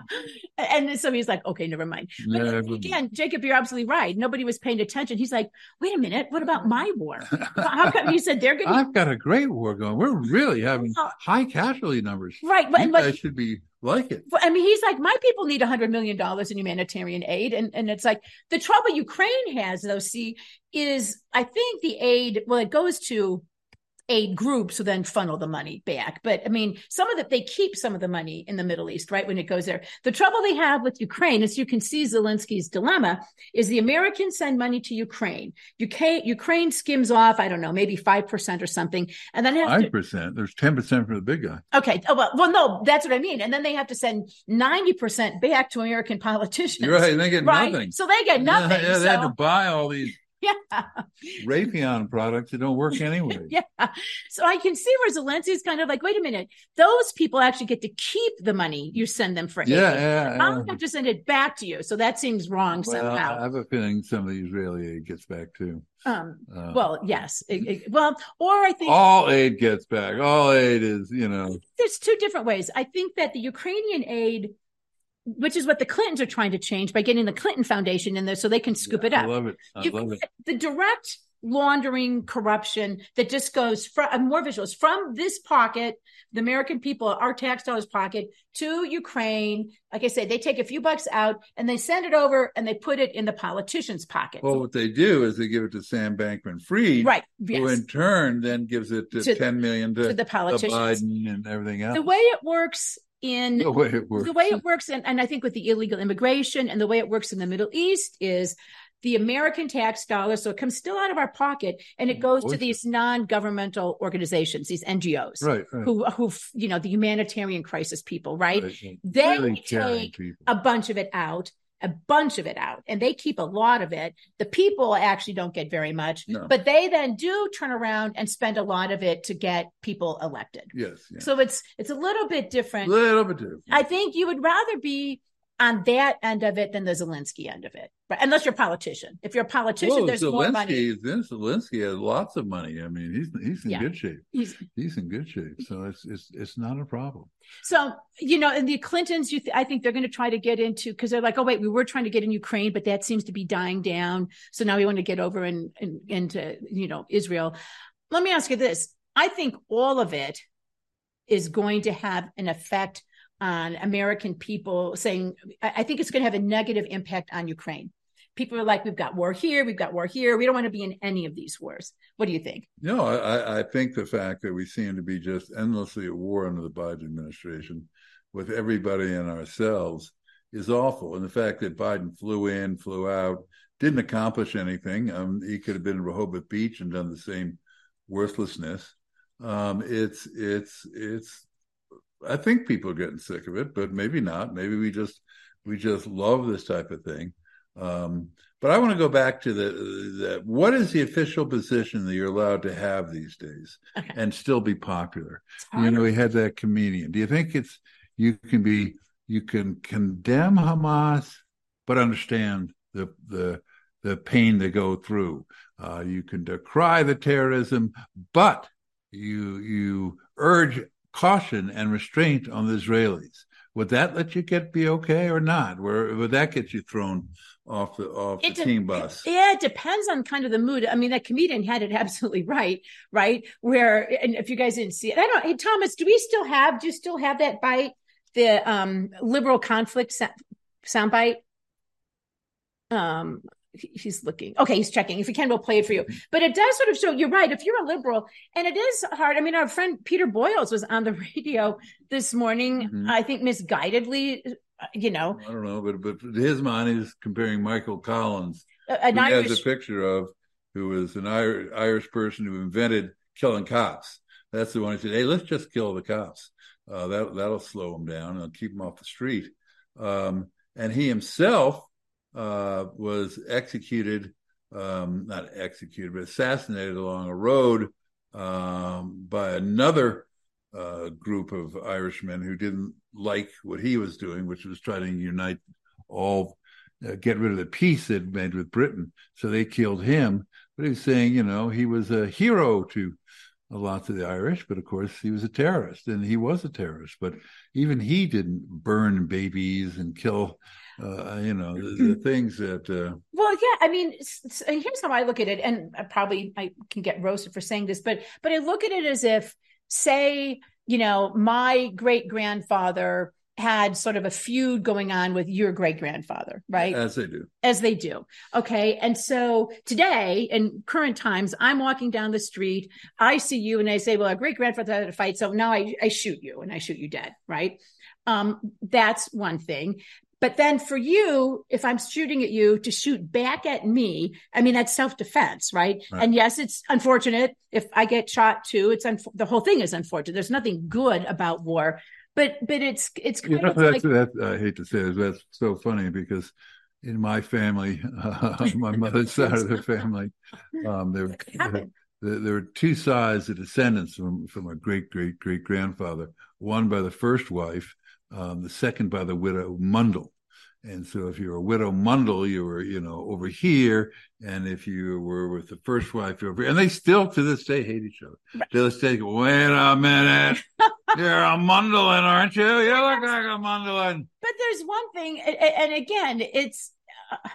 and so he's like, okay, never mind. But yeah, again, Jacob, you're absolutely right. Nobody was paying attention. He's like, wait a minute, what about my war? How come you said they're going?
I've got a great war going. We're really having well, high casualty numbers,
right? But
you
and
guys
what,
should be like it.
I mean, he's like, my people need a hundred million dollars in humanitarian aid, and and it's like the trouble Ukraine has, though. See, is I think the aid, well, it goes to aid groups who then funnel the money back. But I mean, some of the, they keep some of the money in the Middle East, right? When it goes there. The trouble they have with Ukraine, as you can see Zelensky's dilemma, is the Americans send money to Ukraine. U K, Ukraine skims off, I don't know, maybe five percent or something. And then
five percent. There's ten percent for the big guy.
Okay. Oh, well, well, no, that's what I mean. And then they have to send ninety percent back to American politicians.
You're right. They get
right?
nothing.
So they get nothing.
Yeah, yeah they
so.
had to buy all these
Yeah.
Raytheon products that don't work anyway.
Yeah. So I can see where Zelensky's kind of like, wait a minute, those people actually get to keep the money you send them for aid.
Yeah, yeah.
I don't have to send it back to you. So that seems wrong
well,
somehow.
I have a feeling some of the Israeli aid gets back too.
Um, uh, well, yes. It, it, well, or I think
all aid gets back. All aid is, you know.
There's two different ways. I think that the Ukrainian aid, which is what the Clintons are trying to change by getting the Clinton Foundation in there so they can scoop
yeah,
it up.
I love it. I
you,
love it.
The direct laundering corruption that just goes from, uh, more visuals, from this pocket, the American people, our tax dollars pocket, to Ukraine. Like I said, they take a few bucks out and they send it over and they put it in the politicians' pocket.
Well, what they do is they give it to Sam Bankman-Fried,
right? Yes.
Who in turn then gives it to, to ten million to,
to the politicians,
Biden and everything else.
The way it works in
the way it works,
the way it works, and, and I think with the illegal immigration and the way it works in the Middle East is the American tax dollars, so it comes still out of our pocket, and it goes to these non-governmental organizations, these N G Os,
right, right.
who, who, you know, the humanitarian crisis people, right?
right.
They
really
take
people.
a bunch of it out, a bunch of it out, and they keep a lot of it. The people actually don't get very much,
no.
but they then do turn around and spend a lot of it to get people elected.
Yes. yes.
So it's it's a little bit different.
A little bit different.
I think you would rather be on that end of it than the Zelensky end of it, right? Unless you're a politician. If you're a politician,
Whoa,
there's
Zelensky,
more money.
Zelensky has lots of money. I mean, he's he's in
yeah.
good shape.
He's,
he's in good shape, so it's it's it's not a problem.
So you know, and the Clintons, you th- I think they're going to try to get into, because they're like, oh wait, we were trying to get in Ukraine, but that seems to be dying down. So now we want to get over and in, in, into you know Israel. Let me ask you this: I think all of it is going to have an effect on American people, saying, I think it's going to have a negative impact on Ukraine. People are like, we've got war here, we've got war here. We don't want to be in any of these wars. What do you think?
No, I, I think the fact that we seem to be just endlessly at war under the Biden administration with everybody and ourselves is awful. And the fact that Biden flew in, flew out, didn't accomplish anything. Um, he could have been in Rehoboth Beach and done the same worthlessness. Um, it's, it's, it's, I think people are getting sick of it, but maybe not. Maybe we just we just love this type of thing. Um, but I want to go back to the, the what is the official position that you're allowed to have these days
okay.
and still be popular? You know, we had that comedian. Do you think it's you can be you can condemn Hamas, but understand the the the pain they go through? Uh, you can decry the terrorism, but you you urge caution and restraint on the Israelis. Would that let you get be okay or not? Where would that get you thrown off the off the
de-
team bus?
Yeah, it depends on kind of the mood. I mean, that comedian had it absolutely right, right? Where, and if you guys didn't see it, I don't. Hey, Thomas, do we still have? Do you still have that bite? The um, liberal conflict soundbite. Um, he's looking. Okay, he's checking. If he can, we'll play it for you. But it does sort of show, you're right, if you're a liberal, and it is hard. I mean, our friend Peter Boyles was on the radio this morning, mm-hmm. I think misguidedly, you know.
I don't know, but but his mind is comparing Michael Collins,
a,
who
Irish...
has a picture of, who was an Irish, Irish person who invented killing cops. That's the one who said, hey, let's just kill the cops. Uh, that, that'll slow them down and keep them off the street. Um, and he himself uh, was executed, um, not executed, but assassinated along a road um, by another uh, group of Irishmen who didn't like what he was doing, which was trying to unite all, uh, get rid of the peace they'd made with Britain. So they killed him. But he was saying, you know, he was a hero to lots of the Irish, but of course he was a terrorist, and he was a terrorist. But even he didn't burn babies and kill, uh, you know, the, the things that. Uh...
Well, yeah, I mean, here's how I look at it, and I probably I can get roasted for saying this, but but I look at it as if, say, you know, my great grandfather had sort of a feud going on with your great grandfather, right?
As they do.
As they do. Okay. And so today, in current times, I'm walking down the street, I see you, and I say, well, our great grandfather had a fight, so now I, I shoot you, and I shoot you dead, right? Um, that's one thing. But then for you, if I'm shooting at you, to shoot back at me, I mean, that's self-defense, right? right? And yes, it's unfortunate if I get shot too. It's un- the whole thing is unfortunate. There's nothing good about war. But but it's it's kind
you know,
of
that's,
like
that's, I hate to say it, that's so funny, because in my family, uh, my mother's side of the family, um, there, there there were two sides of descendants from from a great great great grandfather. One by the first wife, um, the second by the widow Mundell. And so if you're a widow Mundell, you were, you know, over here. And if you were with the first wife, you're over here. And they still, to this day, hate each other. Right. To this day, go, wait a minute. You're a Mundelin, aren't you? You look like a Mundelin.
But there's one thing, and again, it's uh,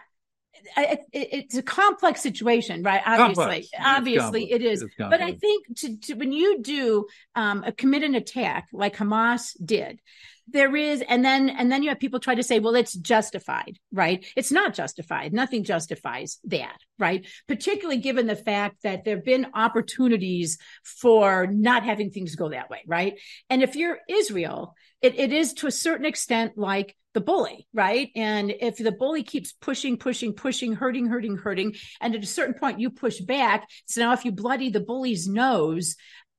it, it's a complex situation, right? Obviously,
complex.
obviously it is. But I think to, to when you do um, a, commit an attack like Hamas did, there is, and then and then you have people try to say, well, it's justified, right? It's not justified. Nothing justifies that, right? Particularly given the fact that there have been opportunities for not having things go that way, right? And if you're Israel, it, it is to a certain extent like the bully, right? And if the bully keeps pushing, pushing, pushing, hurting, hurting, hurting, and at a certain point you push back, so now if you bloody the bully's nose,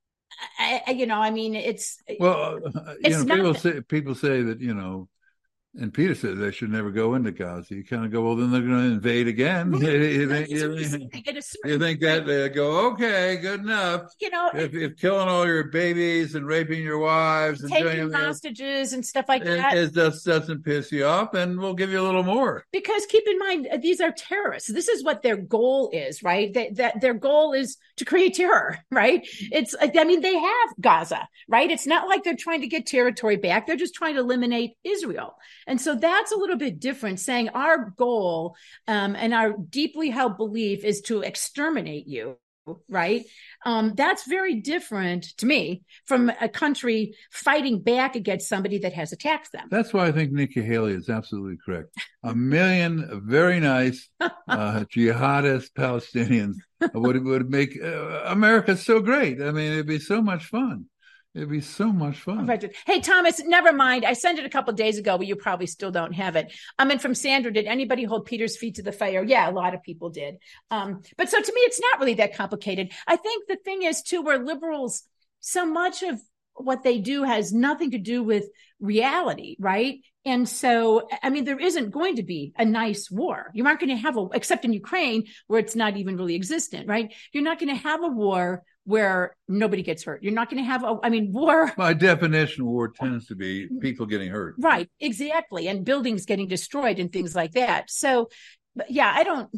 I, you know, I mean, it's
well, uh, it's you know, people say people say that, you know, and Peter said they should never go into Gaza. You kind of go, well, then they're going to invade again. you, you, think, you, you think that they go, okay, good enough.
You know,
if, if killing all your babies and raping your wives and
taking
doing
hostages and stuff like
it,
that,
it just doesn't piss you off, and we'll give you a little more.
Because keep in mind, these are terrorists. This is what their goal is, right? That, that their goal is to create terror, right? It's, I mean, they have Gaza, right? It's not like they're trying to get territory back. They're just trying to eliminate Israel. And so that's a little bit different, saying our goal um, and our deeply held belief is to exterminate you, right? Um, that's very different to me from a country fighting back against somebody that has attacked them.
That's why I think Nikki Haley is absolutely correct. A million very nice uh, jihadist Palestinians would, would make uh, America so great. I mean, it'd be so much fun. It'd be so much fun.
Hey, Thomas, never mind. I sent it a couple of days ago, but you probably still don't have it. I mean, from Sandra, did anybody hold Peter's feet to the fire? Yeah, a lot of people did. Um, but so to me, it's not really that complicated. I think the thing is, too, where liberals, so much of what they do has nothing to do with reality, right? And so, I mean, there isn't going to be a nice war. You aren't going to have a, except in Ukraine, where it's not even really existent, right? You're not going to have a war where nobody gets hurt. You're not going to have, a, I mean, war.
By definition, war tends to be people getting hurt.
Right, exactly. And buildings getting destroyed and things like that. So, yeah, I don't.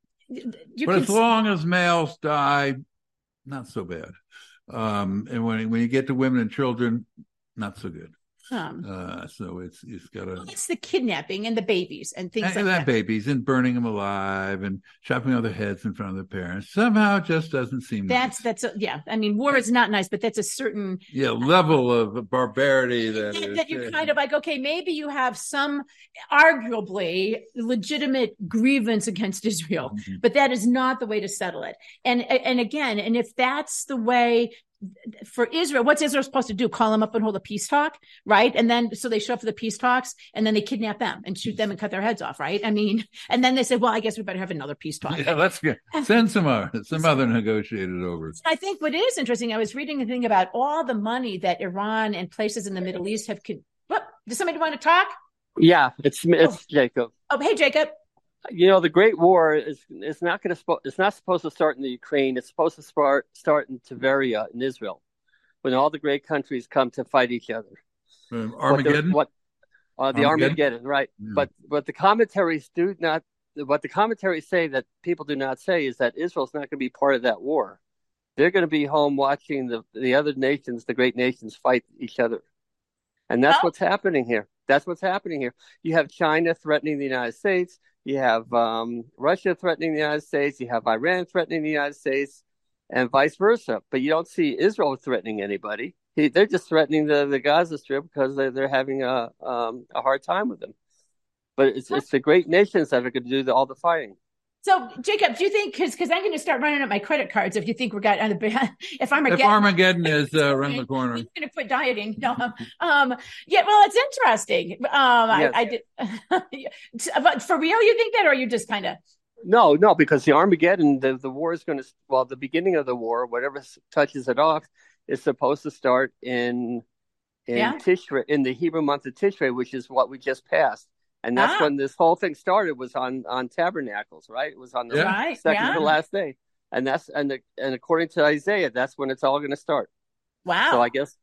You but as long as males die, not so bad. Um, and when when you get to women and children, not so good.
Um,
uh, so it's it's got a.
It's the kidnapping and the babies and things
and,
like
and
that.
babies and burning them alive and chopping off their heads in front of their parents. Somehow, it just doesn't seem.
That's
nice.
that's a, yeah. I mean, war is not nice, but that's a certain
yeah level of barbarity that
that,
is,
that you're
yeah.
kind of like, okay, maybe you have some arguably legitimate grievance against Israel,
Mm-hmm.
but that is not the way to settle it. And and again, and if that's the way for Israel, what's Israel supposed to do? Call them up and hold a peace talk, right? And then so they show up for the peace talks, and then they kidnap them and shoot them and cut their heads off, right? I mean, and then they say, well, I guess we better have another peace talk.
Yeah, let's get send some other some other negotiated over.
I think what is interesting, I was reading a thing about all the money that Iran and places in the Middle East have. Con- what? Does somebody want to talk?
Yeah, it's it's
Oh.
Jacob.
Oh, hey, Jacob.
You know, the Great War is is not going to spo- it's not supposed to start in the Ukraine. It's supposed to start start in Tveria in Israel, when all the great countries come to fight each other.
Um, Armageddon.
What, the, what uh, the
Armageddon?
Armageddon, right?
Yeah.
But but the commentaries do not. What the commentaries say that people do not say is that Israel's not going to be part of that war. They're going to be home watching the the other nations, the great nations, fight each other, and that's
Oh.
what's happening here. That's what's happening here. You have China threatening the United States. You have um, Russia threatening the United States. You have Iran threatening the United States, and vice versa. But you don't see Israel threatening anybody. He, they're just threatening the, the Gaza Strip because they're, they're having a um, a hard time with them. But it's it's the great nations that are going to do the, all the fighting.
So, Jacob, do you think, because because I'm going to start running up my credit cards if you think we're got on the if I'm
If Armageddon is uh, around the corner,
I'm going to quit dieting. No, um, yeah, well, it's interesting. Um,
Yes.
I, I did, but for real, you think that, or are you just kind of?
No, no, because the Armageddon, the, the war is going to, well, the beginning of the war, whatever s- touches it off, is supposed to start in in
Yeah.
Tishrei, in the Hebrew month of Tishrei, which is what we just passed. And that's
Ah.
when this whole thing started, was on, on Tabernacles, right? It was on the
Yeah.
Right,
second
yeah.
to last day. And that's and the, and according to Isaiah, that's when it's all going to start.
Wow.
So I guess,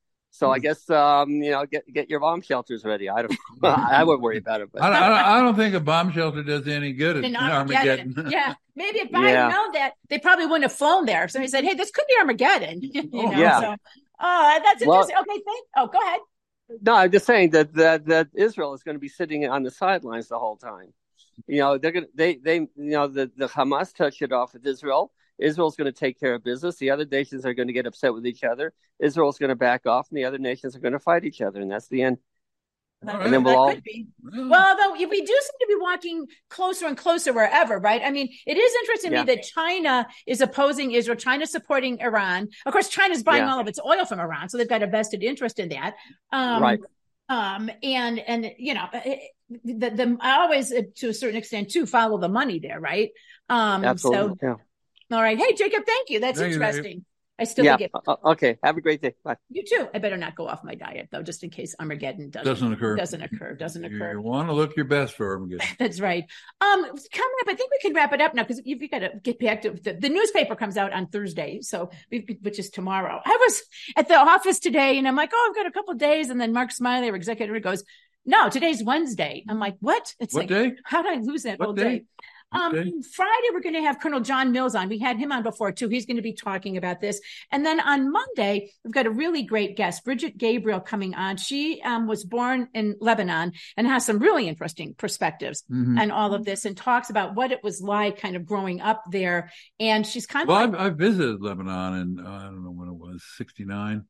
so I guess, um, you know, get get your bomb shelters ready. I don't, I wouldn't worry about it. But
I, don't- I, don't, I don't think a bomb shelter does any good at
In
Armageddon.
Armageddon. Yeah. Maybe if Biden
Yeah.
known that, they probably wouldn't have flown there. So he said, hey, this could be Armageddon. you know,
Yeah.
So, oh, that's
Well-
interesting. Okay, thank. Oh, go ahead.
No, I'm just saying that that that Israel is going to be sitting on the sidelines the whole time. You know, they're going to they they you know the the Hamas touched it off with Israel. Israel's going to take care of business. The other nations are going to get upset with each other. Israel's going to back off, and the other nations are going to fight each other, and that's the end.
That,
And then we'll
that
all-
could be. Well, though we do seem to be walking closer and closer wherever, right? I mean, it is interesting to
Yeah.
me that China is opposing Israel, China's supporting Iran. Of course, China's buying
Yeah.
all of its oil from Iran, so they've got a vested interest in that. Um,
Right.
Um, and and you know, it, the the I always, uh, to a certain extent, too, follow the money there, right? Um,
Absolutely.
So, all right, hey Jacob, thank you. That's
Thank you, Jacob.
interesting. I still
Yeah.
think it.
yeah. Uh, okay. Have a great day. Bye.
You too. I better not go off my diet though, just in case Armageddon doesn't
Doesn't occur.
Doesn't occur. Doesn't occur.
You want to look your best for Armageddon.
That's right. Um, coming up, I think we can wrap it up now because you've got to get back to the, the newspaper comes out on Thursday, so we, which is tomorrow. I was at the office today, and I'm like, oh, I've got a couple of days, and then Mark Smiley, our executive, goes, no, today's Wednesday. I'm like, what? It's
What
like,
day?
how did I lose that
What
whole
day?
day? Um,
Okay.
Friday, we're going to have Colonel John Mills on. We had him on before, too. He's going to be talking about this. And then on Monday, we've got a really great guest, Bridget Gabriel, coming on. She um, was born in Lebanon and has some really interesting perspectives
Mhm.
and all of this, and talks about what it was like kind of growing up there. And she's kind of
Well,
like,
I, I visited Lebanon in, uh, I don't know when it was, sixty-nine.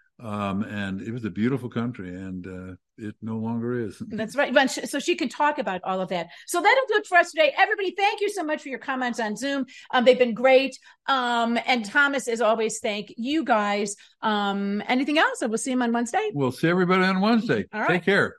Um, and it was a beautiful country, and uh, it no longer is.
that's right. But she- So she can talk about all of that. So that'll do it for us today. Everybody, thank you so much for your comments on Zoom. Um, they've been great. Um, and Thomas, as always, thank you guys. Um, anything else? I will see him on Wednesday.
We'll see everybody on Wednesday.
All right.
Take care.